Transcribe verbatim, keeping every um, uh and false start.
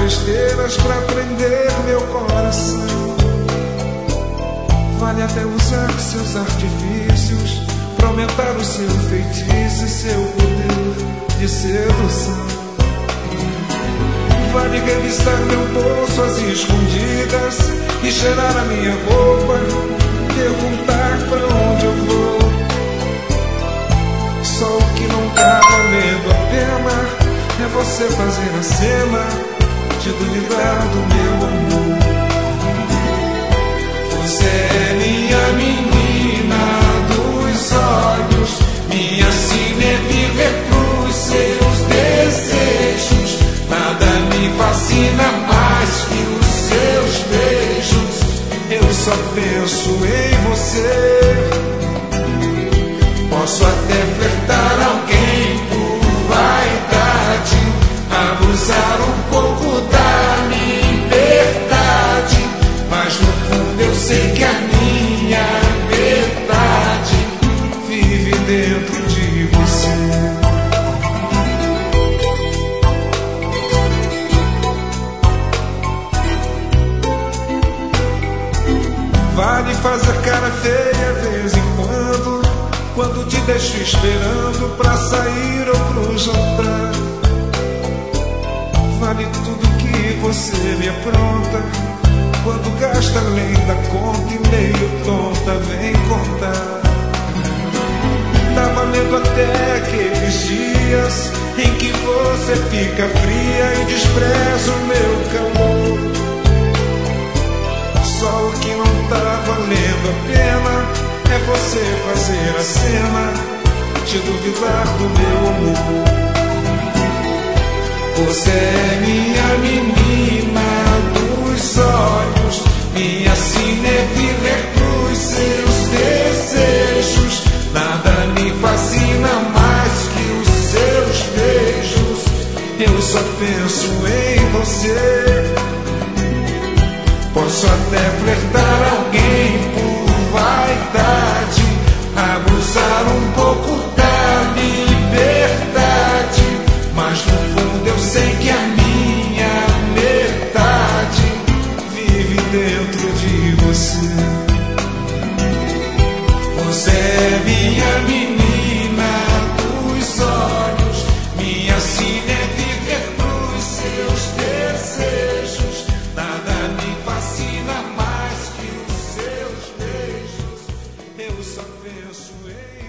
besteiras pra prender meu coração. Vale até usar seus artifícios pra aumentar o seu feitiço e seu poder de sedução. Vale revistar meu bolso às escondidas e cheirar a minha roupa, perguntar pra onde eu vou. Só o que não tá valendo a pena é você fazer a cena de duvidar do meu amor. Você é minha menina dos olhos, minha cineviver pros seus desejos. Nada me fascina mais que os seus beijos. Eu só penso em você. Posso até flertar alguém por vaidade, abusar um pouco da liberdade, mas no fundo eu sei que a minha verdade vive dentro de você. Vale fazer cara feia de vez em quando, quando te deixo esperando pra sair ou pro jantar. Vale tudo que você me apronta, quando gasta além da conta e meio tonta vem contar. Tá valendo até aqueles dias em que você fica fria e despreza o meu calor. Só o que não tá valendo a pena é você fazer a cena de duvidar do meu amor. Você é minha menina dos olhos, minha cineviver pros seus desejos. Nada me fascina mais que os seus beijos. Eu só penso em você. Posso até flertar alguém por vaidade, abusar um pouco da liberdade, mas no fundo eu sei que a minha metade vive dentro de você. Você é minha menina dos olhos, minha cineviver pros seus desejos. Nada me fascina mais que os seus beijos. Eu só penso em